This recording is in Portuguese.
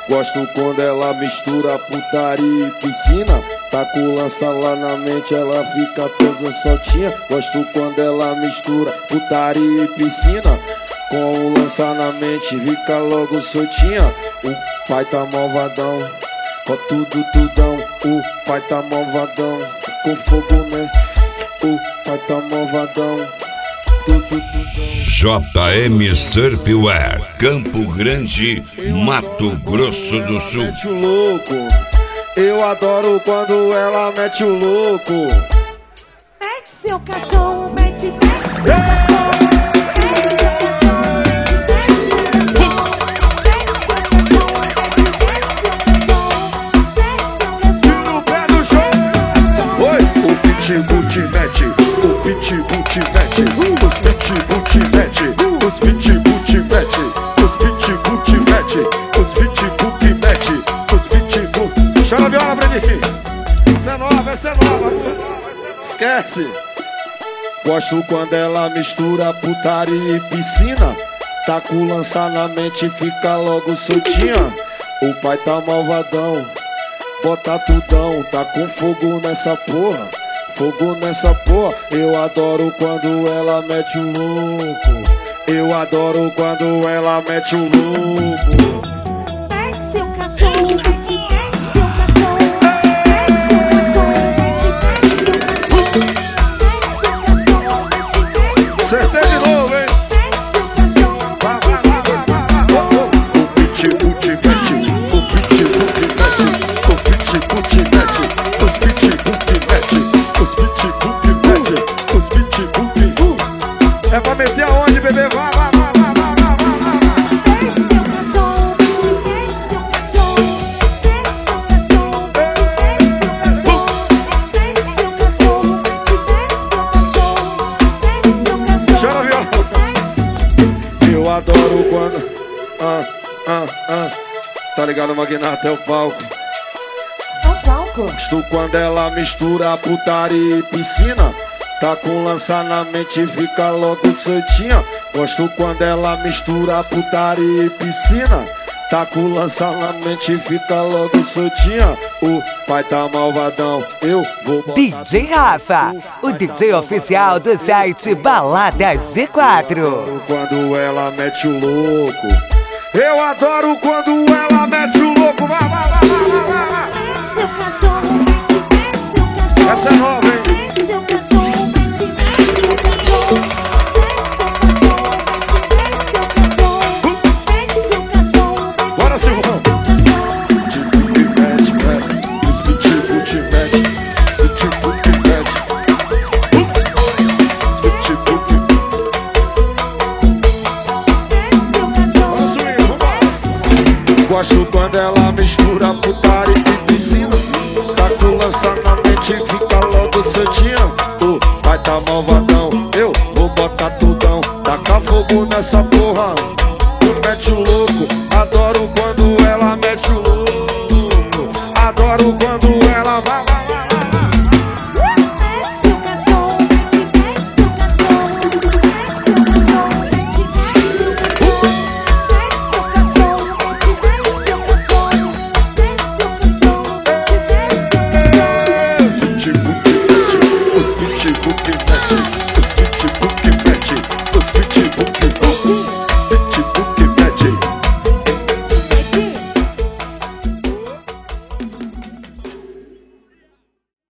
Gosto quando ela mistura putaria e piscina. Tá com lança lá na mente, ela fica toda soltinha. Gosto quando ela mistura putaria e piscina. Com o lança na mente, fica logo soltinha. O pai tá malvadão, com tudo tudão. O pai tá malvadão, com fogo, né? O pai tá malvadão, tudo tudão. JM Surfwear, Campo Grande, Mato Grosso do Sul. Mete o louco, eu adoro quando ela mete o louco. Mete seu cachorro, mete, mete seu cachorro. Pitbull te mete, o pitbull te mete, os pitbull te mete, os pitbull te mete, os pitbull te mete, os pitbull te mete, os pitbull. Chora a viola pra mim. Essa é nova. Esquece. Gosto quando ela mistura putaria e piscina. Tá com lança na mente, fica logo soltinha. O pai tá malvadão, bota tudão, tá com fogo nessa porra. Fogo nessa porra, eu adoro quando ela mete o louco. Eu adoro quando ela mete o louco. Mete seu cachorro, mete, mete seu cachorro. Mete seu cachorro, mete, mete seu cachorro. Mete seu cachorro, mete, mete seu cachorro. Acertei de novo, hein? Mete seu cachorro, vai. O pitbull te mete, o pitbull te mete, o pitbull te mete, os pitbull te mete. Os pitbull te mete, os pitbull te... É pra meter aonde, bebê? Vai. mete seu cachorro, mete seu cachorro. Mete seu cachorro, mete seu cachorro. Mete seu cachorro, mete seu cachorro. Chora, viola. Eu adoro quando... Tá ligado, Magnata? É o palco. Gosto quando ela mistura putaria e piscina. Tá com lança na mente, fica logo soltinha. Gosto quando ela mistura putaria e piscina. Tá com lança na mente, fica logo soltinha. O pai tá malvadão, eu vou botar DJ Rafa, o DJ oficial do site Baladas G4. Quando ela mete o louco, eu adoro quando ela mete o louco. Vai. Seu cachorro, mete seu cachorro. Essa é nova, hein? Mete seu cachorro, mete seu cachorro. Mete seu cachorro, Bora, Silvão. Pitbull te mete, os pitbull te mete, pitbull te mete, pitbull te mete. Gosto quando ela mistura putaria e piscina. Tá com lança na mente, fica logo soltinha. O pai tá malvadão, eu vou botar tudão. Taca fogo nessa porra, mete o louco. Adoro quando ela mete o louco. Adoro quando ela vai.